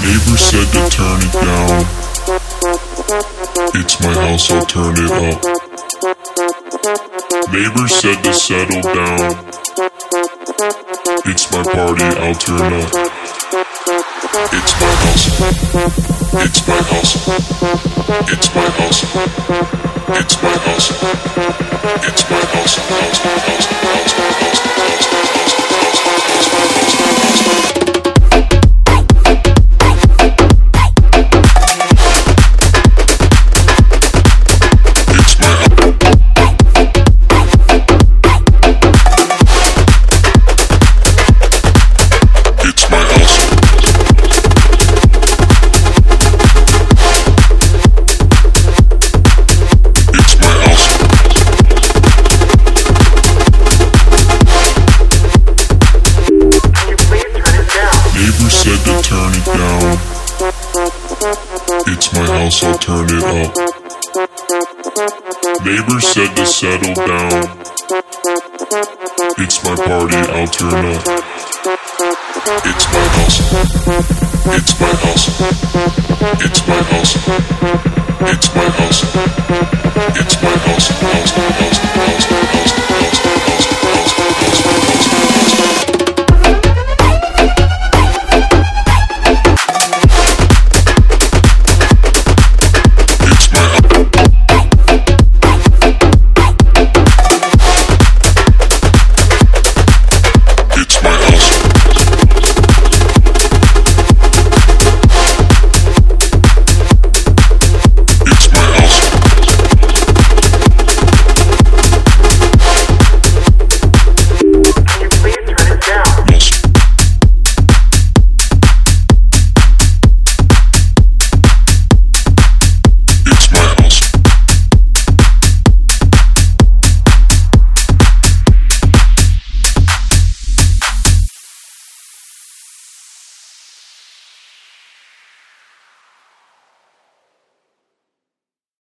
Neighbor said to turn it down. It's my house, I'll turn it up. Neighbor said to settle down. It's my party, I'll turn up. It's my house. It's my house. It's my house. It's my house. It's my house. House, house, house, house, house, house, I'll turn it up. Neighbor said to settle down. It's my party, I'll turn up. It's my house. It's my house. It's my house. It's my house. It's my house. House, house, house, house.